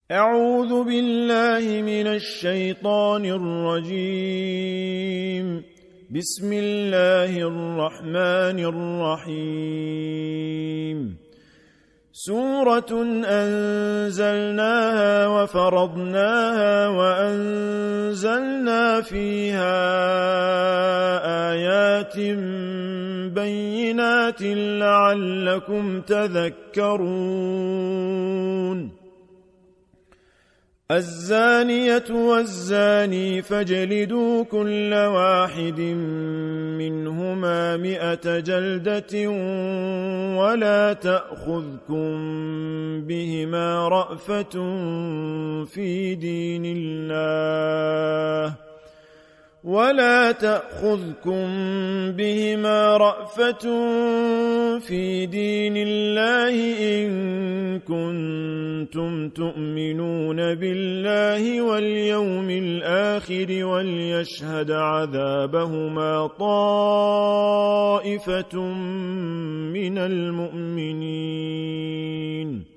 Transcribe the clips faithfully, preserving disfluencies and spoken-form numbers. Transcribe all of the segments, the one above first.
أعوذ بالله من الشيطان الرجيم. بسم الله الرحمن الرحيم. سورة أنزلناها وفرضناها وأنزلنا فيها آيات بينات لعلكم تذكرون. الزانية والزاني فاجلدوا كل واحد منهما مئة جلدة ولا تأخذكم بهما رأفة في دين الله ولا تأخذكم بهما رأفة في دين الله إن كنتم تؤمنون بالله واليوم الآخر وليشهد عذابهما طائفة من المؤمنين.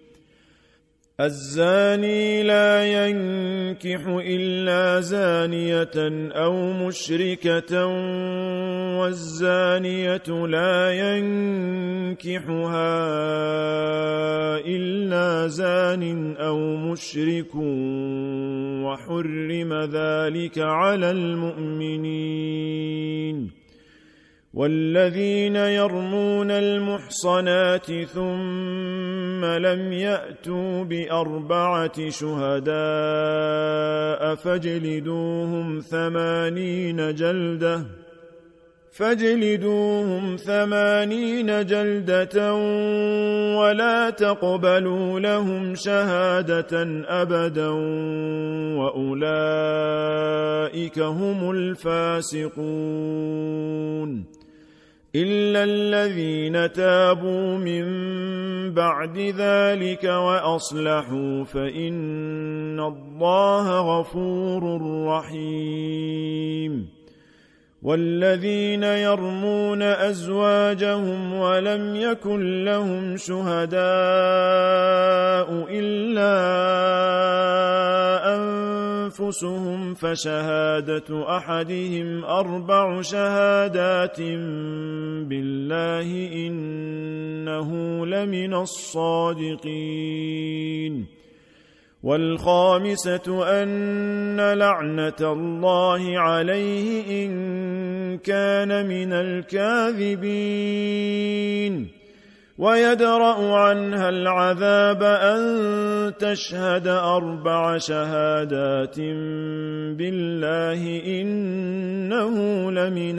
الزاني لا ينكح إلا زانية أو مشركة والزانية لا ينكحها إلا زان أو مشرك وحرم ذلك على المؤمنين. والذين يرمون المحصنات ثم لم يأتوا بأربعة شهداء فاجلدوهم ثمانين جلدة فاجلدوهم ثمانين جلدة ولا تقبلوا لهم شهادة أبدا وأولئك هم الفاسقون. إلا الذين تابوا من بعد ذلك وأصلحوا فإن الله غفور رحيم. والذين يرمون أزواجهم ولم يكن لهم شهداء إلا أنفسهم فشهادة أحدهم أربع شهادات بالله إنه لمن الصادقين. والخامسة أن لعنة الله عليه إن كان من الكاذبين. ويدرأ عنها العذاب أن تشهد أربع شهادات بالله إنه لمن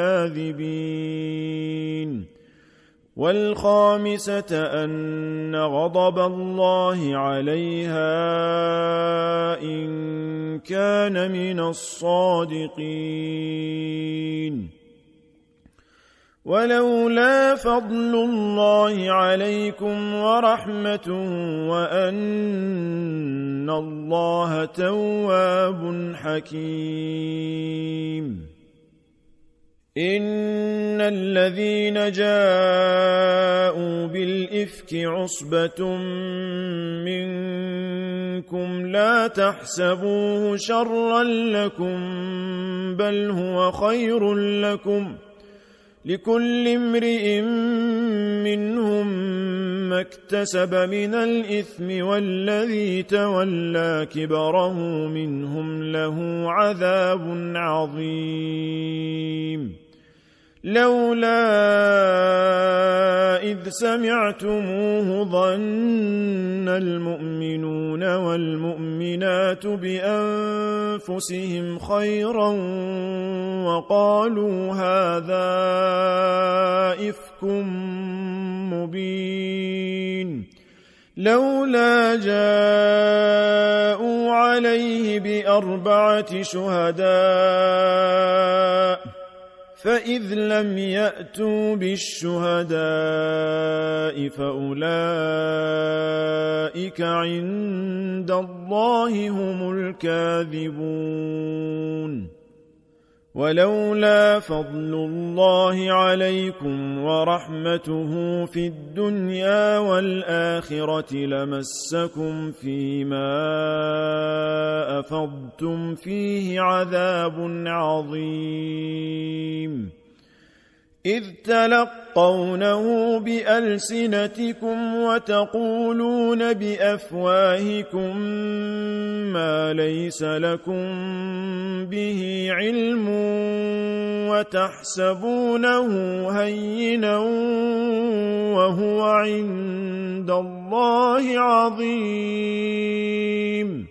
الكاذبين. والخامسة أن غضب الله عليها إن كان من الصادقين. ولولا فضل الله عليكم ورحمته وأن الله تواب حكيم. إن الذين جاءوا بالإفك عصبة منكم لا تحسبوه شرا لكم بل هو خير لكم لكل امرئ منهم ما اكتسب من الإثم والذي تولى كبره منهم له عذاب عظيم. لولا إذ سمعتموه ظن المؤمنون والمؤمنات بأنفسهم خيرا وقالوا هذا إفك مبين. لولا جاءوا عليه بأربعة شهداء فإذ لم يأتوا بالشهداء فأولئك عند الله هم الكاذبون. ولولا فضل الله عليكم ورحمته في الدنيا والآخرة لمسكم فيما أفضتم فيه عذاب عظيم إذ تلقونه بألسنتكم وتقولون بأفواهكم ما ليس لكم به علم وتحسبونه هينا وهو عند الله عظيم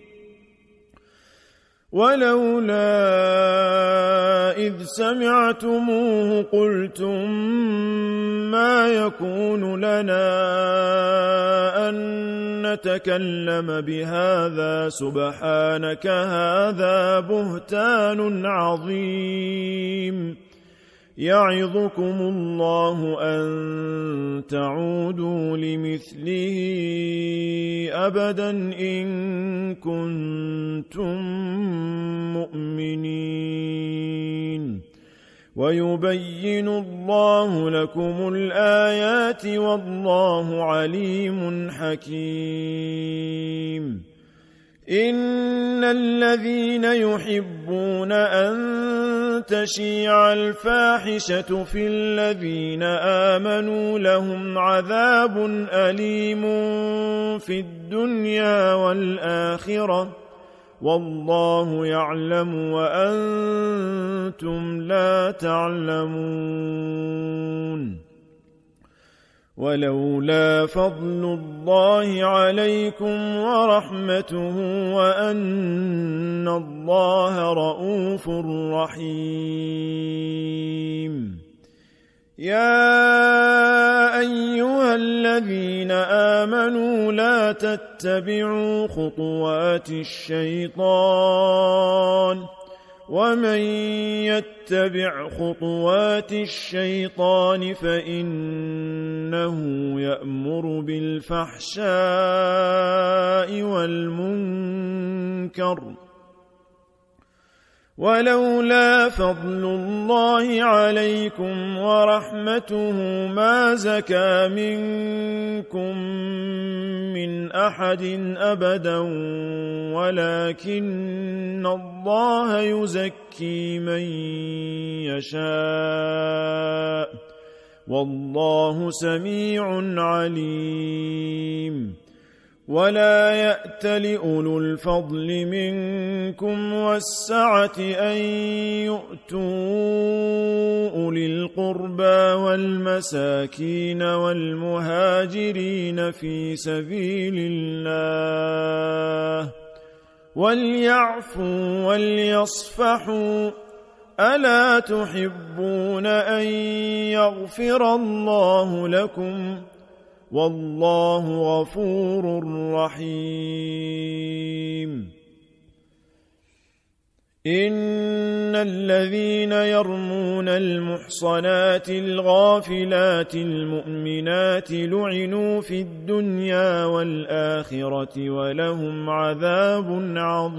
ولولا إذ سمعتموه قلتم ما يكون لنا أن نتكلم بهذا سبحانك هذا بهتان عظيم يعظكم الله أن تعودوا لمثله أبدا إن كنتم مؤمنين ويبين الله لكم الآيات والله عليم حكيم إن الذين يحبون أن تشيع الفاحشة في الذين آمنوا لهم عذاب أليم في الدنيا والآخرة والله يعلم وأنتم لا تعلمون ولولا فضل الله عليكم ورحمته وأن الله رءوف رحيم يا أيها الذين آمنوا لا تتبعوا خطوات الشيطان ومن يتبع خطوات الشيطان فإنه يأمر بالفحشاء والمنكر ولولا فضل الله عليكم ورحمته ما زكى منكم من أحد أبدا ولكن الله يزكي من يشاء والله سميع عليم ولا يأت لأولو الفضل منكم والسعة أن يؤتوا أولي القربى والمساكين والمهاجرين في سبيل الله وليعفوا وليصفحوا ألا تحبون أن يغفر الله لكم والله غفور رحيم إن الذين يرمون المحصنات الغافلات المؤمنات لعنوا في الدنيا والآخرة ولهم عذاب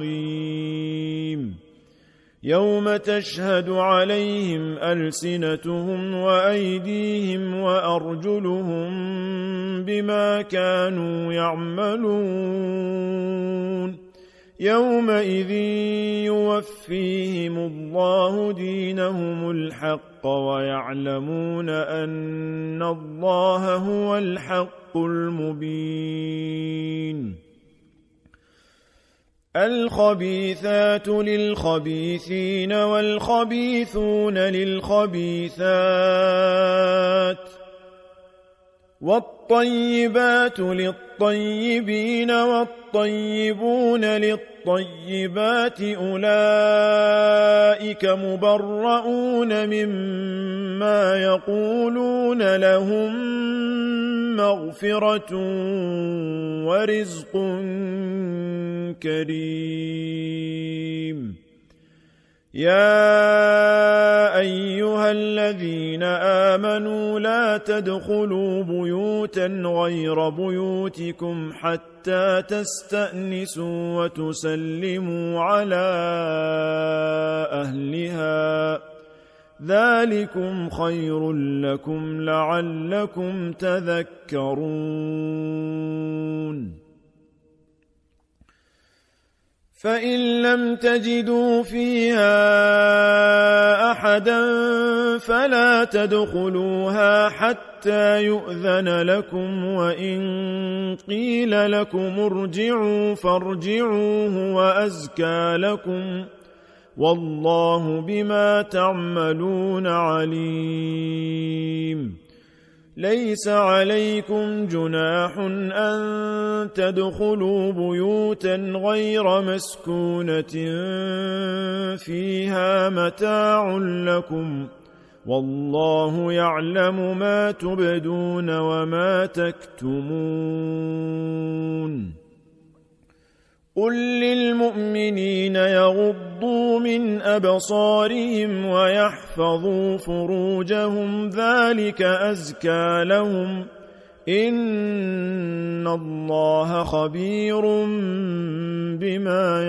عظيم يوم تشهد عليهم ألسنتهم وأيديهم وأرجلهم بما كانوا يعملون يومئذ يوفيهم الله دينهم الحق ويعلمون أن الله هو الحق المبين الخبيثات للخبيثين والخبيثون للخبيثات والطيبات للطيبين والطيبون للطيبات أولئك مبرؤون مما يقولون لهم مغفرة ورزق كريم يا أيها الذين آمنوا لا تدخلوا بيوتا غير بيوتكم حتى حتى تستأنسوا وتسلموا على أهلها، ذلكم خير لكم لعلكم تذكرون. فإن لم تجدوا فيها أحدا فلا تدخلوها حتى يؤذن لكم، وإن قيل لكم ارجعوا فارجعوا هو أزكى لكم، والله بما تعملون عليم. ليس عليكم جناح أن تدخلوا بيوتا غير مسكونة فيها متاع لكم، والله يعلم ما تبدون وما تكتمون. قل للمؤمنين يغضوا من أبصارهم ويحفظوا فروجهم، ذلك أزكى لهم، إن الله خبير بما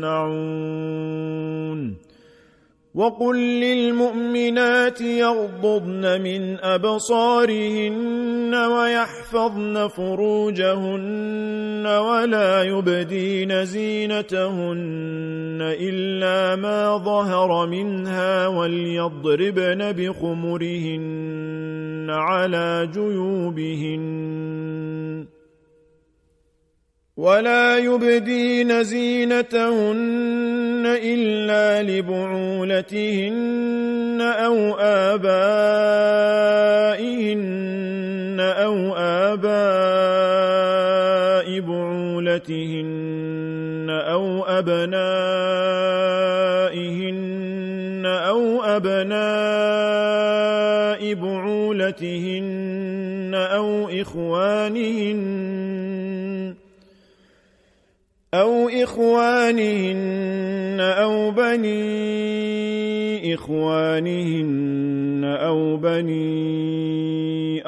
يصنعون. وقل للمؤمنات يغضضن من أبصارهن ويحفظن فروجهن ولا يبدين زينتهن إلا ما ظهر منها، وليضربن بخمرهن على جيوبهن ولا يبدين زينتهن إلا لبعولتهن أو آبائهن أو آباء بعولتهن أو أبنائهن أو أبناء بعولتهن أو إخوانهن أو إخوانهن أو بني إخوانهن أو بني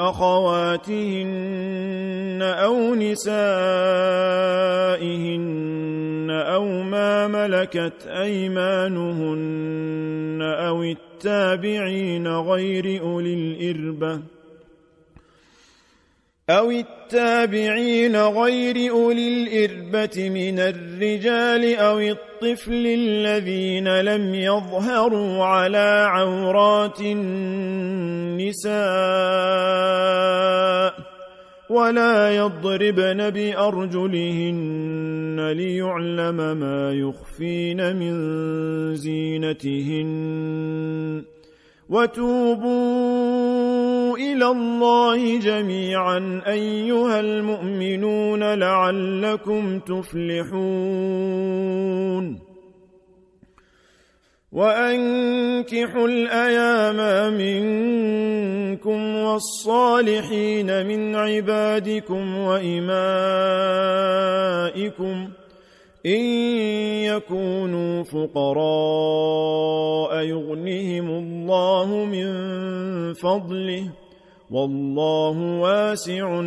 أخواتهن أو نسائهن أو ما ملكت أيمانهن أو التابعين غير أولي الإربة أو التابعين غير أولي الإربة من الرجال أو الطفل الذين لم يظهروا على عورات النساء، ولا يضربن بأرجلهن ليعلم ما يخفين من زينتهن. وتوبوا إلى الله جميعا أيها المؤمنون لعلكم تفلحون. وأنكحوا الأيام منكم والصالحين من عبادكم وإمائكم إن يكونوا فقراء يغنهم الله من فضله، والله واسع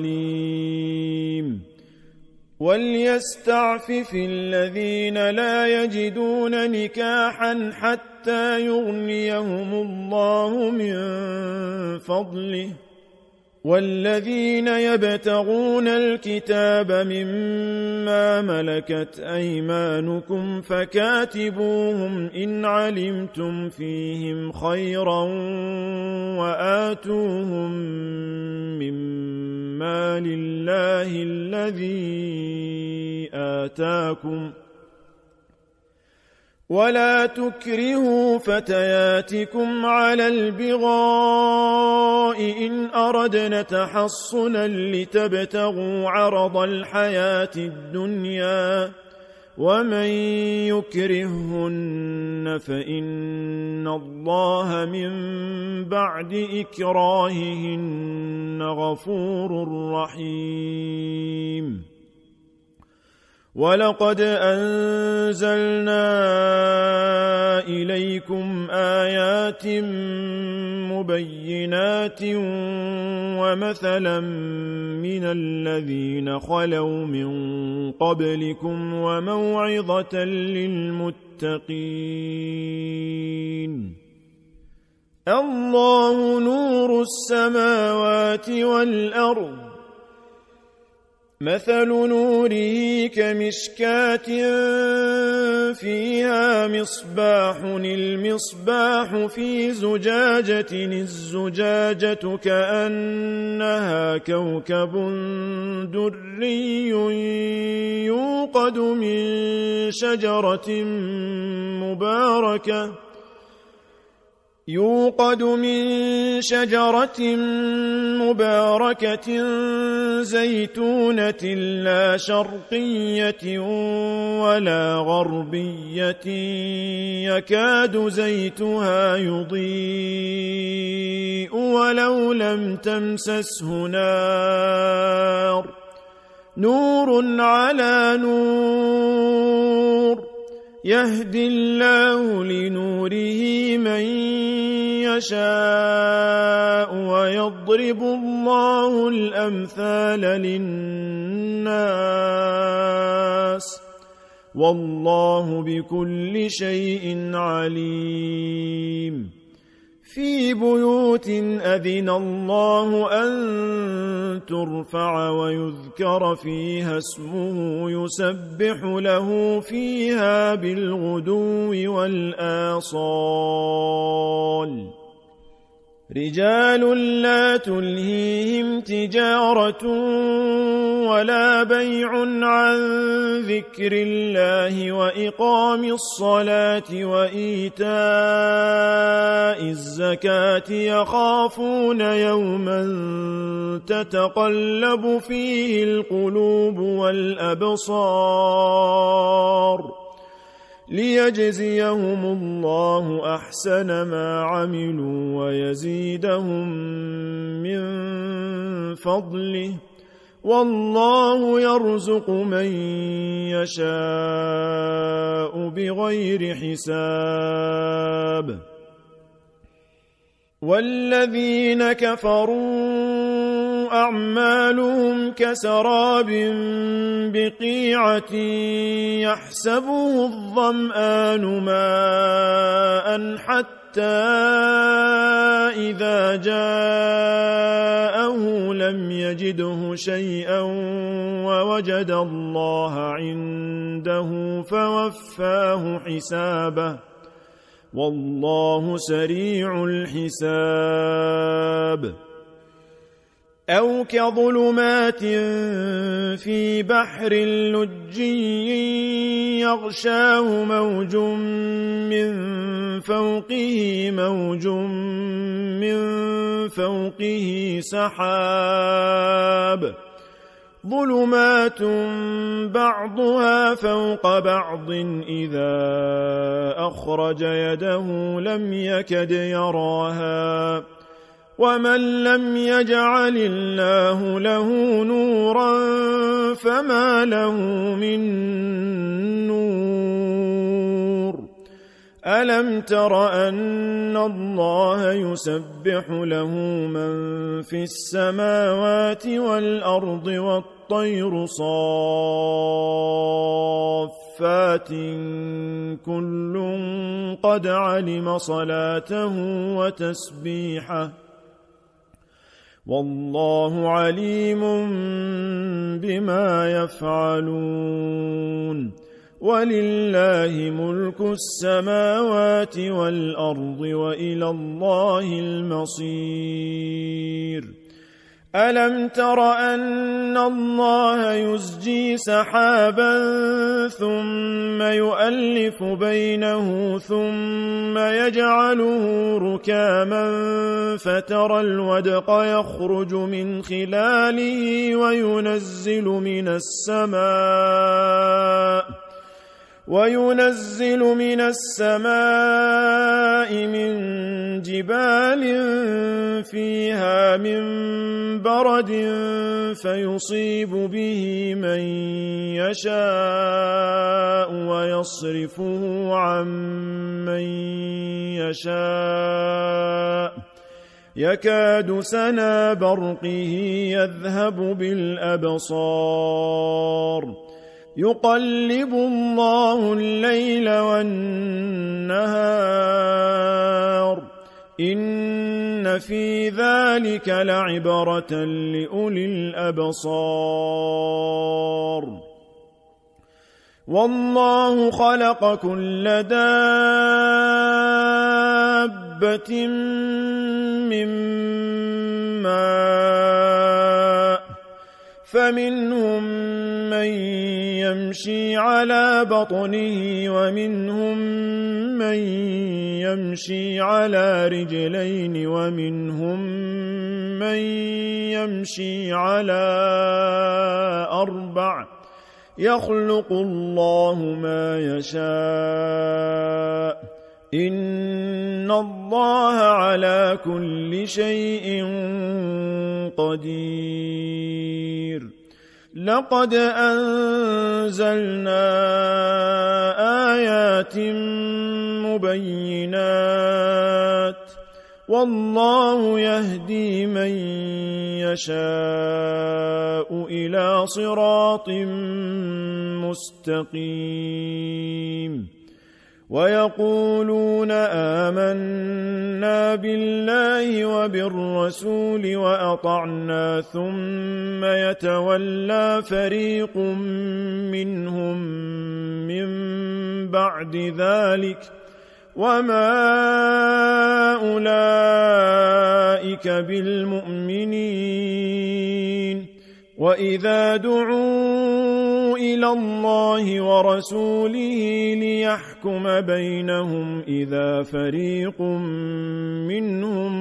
عليم. وليستعفف الذين لا يجدون نكاحا حتى يغنيهم الله من فضله، والذين يبتغون الكتاب مما ملكت أيمانكم فكاتبوهم إن علمتم فيهم خيرا وآتوهم مما لله الذي آتاكم، ولا تكرهوا فتياتكم على البغاء إن أردنا تحصنا لتبتغوا عرض الحياة الدنيا، ومن يكرههن فإن الله من بعد إكراههن غفور رحيم. ولقد أنزلنا إليكم آيات مبينات ومثلا من الذين خلوا من قبلكم وموعظة للمتقين. الله نور السماوات والأرض، مثل نوره كمشكاة فيها مصباح، المصباح في زجاجة، الزجاجة كأنها كوكب دري يوقد من شجرة مباركة يوقد من شجرة مباركة زيتونة لا شرقية ولا غربية يكاد زيتها يضيء ولو لم تمسسه نار، نور على نور، يهدي الله لنوره من يشاء ويضرب الله الأمثال للناس، والله بكل شيء عليم. في بيوت أذن الله أن ترفع ويذكر فيها اسمه يسبح له فيها بالغدو والآصال، رجال لا تلهيهم تجارة ولا بيع عن ذكر الله وإقام الصلاة وإيتاء الزكاة يخافون يوما تتقلب فيه القلوب والأبصار، ليجزيهم الله أحسن ما عملوا ويزيدهم من فضله، والله يرزق من يشاء بغير حساب. والذين كفروا أعمالهم كسراب بقيعة يحسبه الظمآن ماء حتى إذا جاءه لم يجده شيئا ووجد الله عنده فوفاه حسابه، والله سريع الحساب. أو كظلمات في بحر لجي يغشاه موج من فوقه موج من فوقه سحاب، ظلمات بعضها فوق بعض إذا أخرج يده لم يكد يراها، ومن لم يجعل الله له نورا فما له من نور. ألم تر أن الله يسبح له من في السماوات والأرض والطير صافات كل قد علم صلاته وتسبيحه، والله عليم بما يفعلون. ولله ملك السماوات والأرض وإلى الله المصير. ألم تر أن الله يزجي سحابا ثم يؤلف بينه ثم يجعله ركاما فترى الودق يخرج من خلاله وينزل من السماء وينزل من السماء من جبال فيها من برد فيصيب به من يشاء ويصرفه عن من يشاء يكاد سنا برقه يذهب بالأبصار يقلب الله الليل والنهار إن في ذلك لعبرة لأولي الأبصار والله خلق كل دابة من ماء فمنهم من يمشي على بطنه ومنهم من يمشي على رجلين ومنهم من يمشي على أربع يخلق الله ما يشاء إن الله على كل شيء قدير لقد أنزلنا آيات مبينات والله يهدي من يشاء إلى صراط مستقيم ويقولون آمنا بالله وبالرسول وأطعنا ثم يتولى فريق منهم من بعد ذلك وما أولئك بالمؤمنين وإذا دعوا إلى الله ورسوله ليحكم بينهم إذا فريق منهم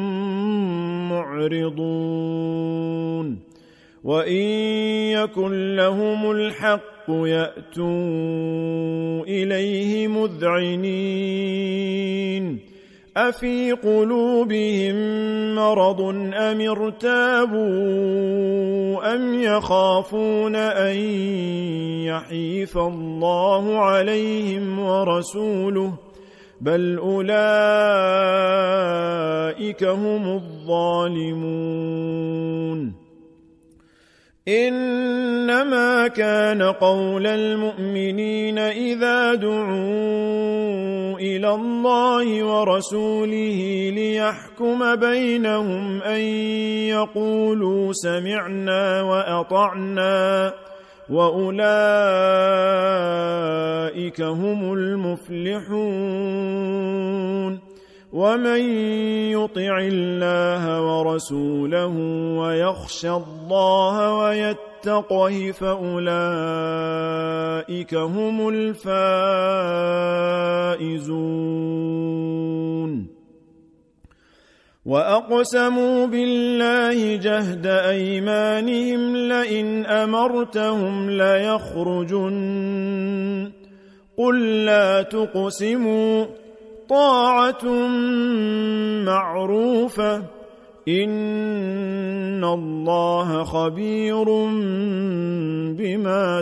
معرضون وإن يكن لهم الحق يأتوا إليه مذعنين أفي قلوبهم مرض أم ارتابوا أم يخافون أن يحيف الله عليهم ورسوله بل أولئك هم الظالمون إنما كان قول المؤمنين إذا دعوا إلى الله ورسوله ليحكم بينهم أن يقولوا سمعنا وأطعنا وأولئك هم المفلحون ومن يطع الله ورسوله ويخشى الله ويتقه فأولئك هم الفائزون وأقسموا بالله جهد أيمانهم لئن أمرتهم ليخرجن قل لا تقسموا طاعة معروفة إن الله خبير بما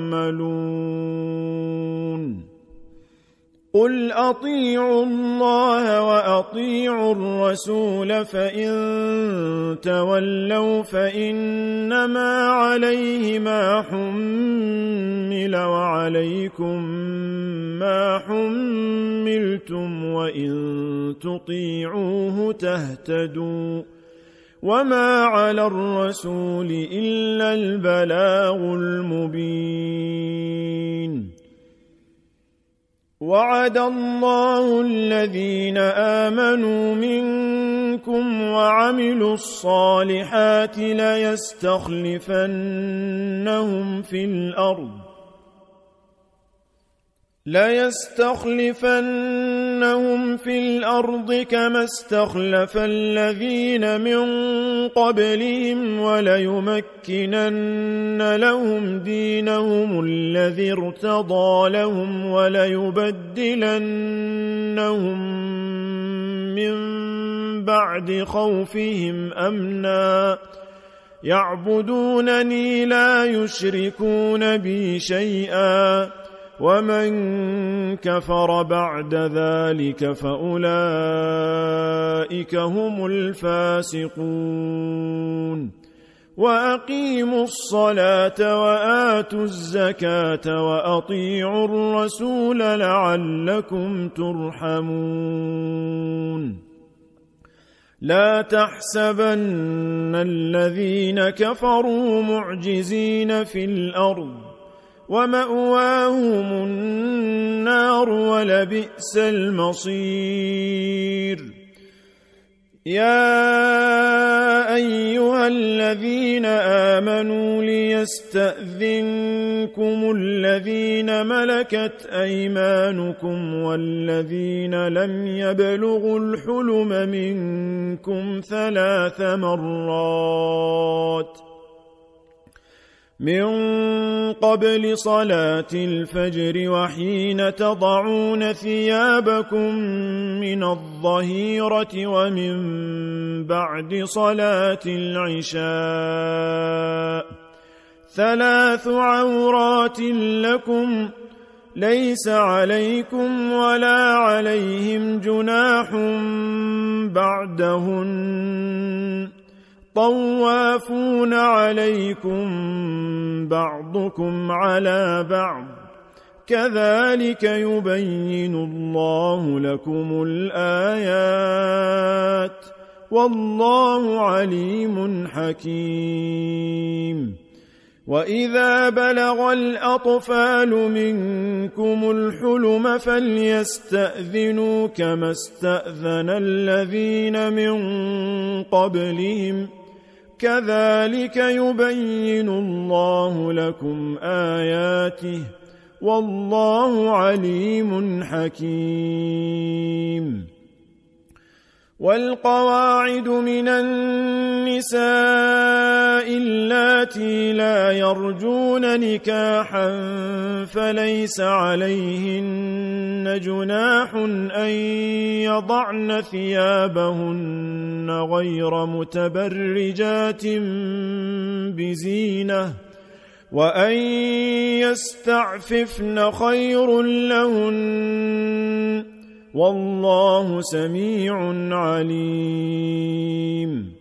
تعملون قل أطيعوا الله وأطيعوا الرسول فإن تولوا فإنما عليه ما حمل وعليكم ما حملتم وإن تطيعوه تهتدوا وما على الرسول إلا البلاغ المبين وعد الله الذين آمنوا منكم وعملوا الصالحات ليستخلفنهم في الأرض ليستخلفنهم في الأرض كما استخلف الذين من قبلهم وليمكنن لهم دينهم الذي ارتضى لهم وليبدلنهم من بعد خوفهم أمنا يعبدونني لا يشركون بي شيئا ومن كفر بعد ذلك فأولئك هم الفاسقون وأقيموا الصلاة وآتوا الزكاة وأطيعوا الرسول لعلكم ترحمون لا تحسبن الذين كفروا معجزين في الأرض ومأواهم النار ولبئس المصير يا أيها الذين آمنوا ليستأذنكم الذين ملكت أيمانكم والذين لم يبلغوا الحلم منكم ثلاث مرات من قبل صلاة الفجر وحين تضعون ثيابكم من الظهيرة ومن بعد صلاة العشاء ثلاث عورات لكم ليس عليكم ولا عليهم جناح بعدهن طوافون عليكم بعضكم على بعض كذلك يبين الله لكم الآيات والله عليم حكيم وإذا بلغ الأطفال منكم الحلم فليستأذنوا كما استأذن الذين من قبلهم كذلك يبين الله لكم آياته والله عليم حكيم والقواعد من النساء اللاتي لا يرجون نكاحا فليس عليهن جناح أن يضعن ثيابهن غير متبرجات بزينة وأن يستعففن خير لهن والله سميع عليم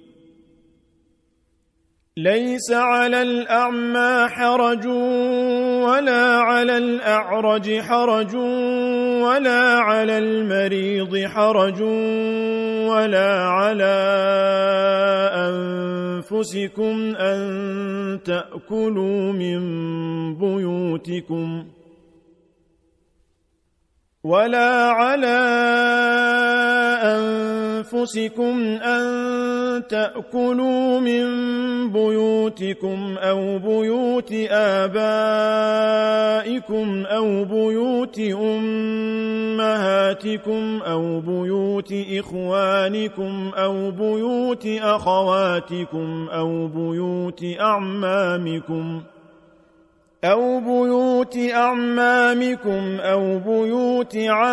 ليس على الأعمى حرج ولا على الأعرج حرج ولا على المريض حرج ولا على أنفسكم أن تأكلوا من بيوتكم ولا على أنفسكم أن تأكلوا من بيوتكم أو بيوت آبائكم أو بيوت أمهاتكم أو بيوت إخوانكم أو بيوت أخواتكم أو بيوت أعمامكم أو بيوت أعمامكم أو بيوت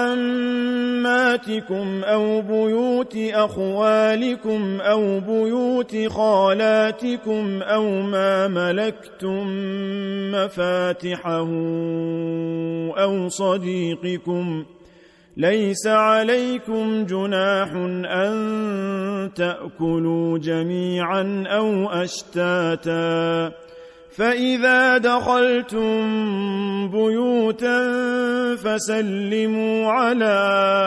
عماتكم أو بيوت أخوالكم أو بيوت خالاتكم أو ما ملكتم مفاتحه أو صديقكم ليس عليكم جناح أن تأكلوا جميعا أو أشتاتا فإذا دخلتم بيوتا فسلموا على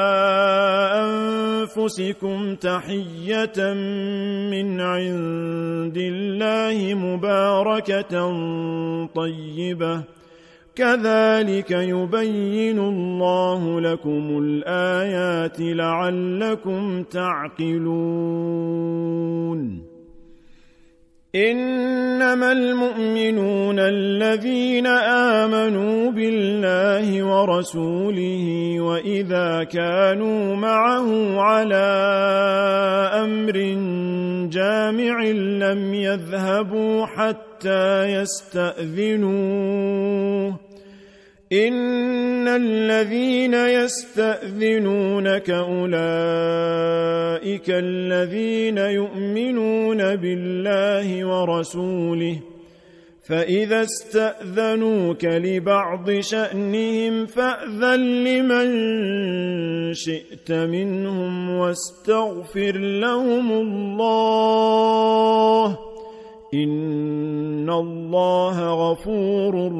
أنفسكم تحية من عند الله مباركة طيبة كذلك يبين الله لكم الآيات لعلكم تعقلون إنما المؤمنون الذين آمنوا بالله ورسوله وإذا كانوا معه على أمر جامع لم يذهبوا حتى يستأذنوه إن الذين يستأذنونك أولئك الذين يؤمنون بالله ورسوله فإذا استأذنوك لبعض شأنهم فأذن لمن شئت منهم واستغفر لهم الله إن الله غفور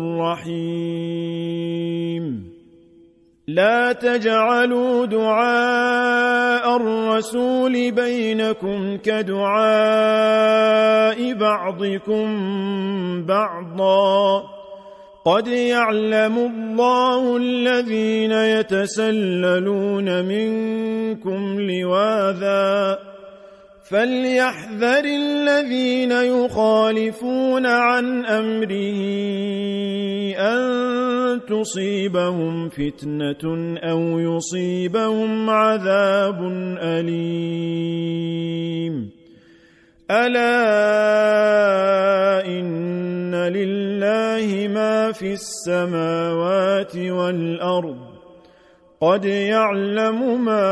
رحيم لا تجعلوا دعاء الرسول بينكم كدعاء بعضكم بعضا قد يعلم الله الذين يتسللون منكم لواذا فليحذر الذين يخالفون عن أمره أن تصيبهم فتنة أو يصيبهم عذاب أليم ألا إن لله ما في السماوات والأرض قد يعلم ما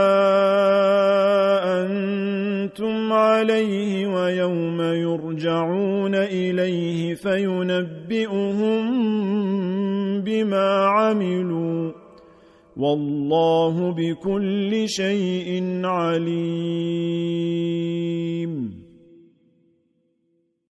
أنتم عليه ويوم يرجعون إليه فينبئهم بما عملوا والله بكل شيء عليم.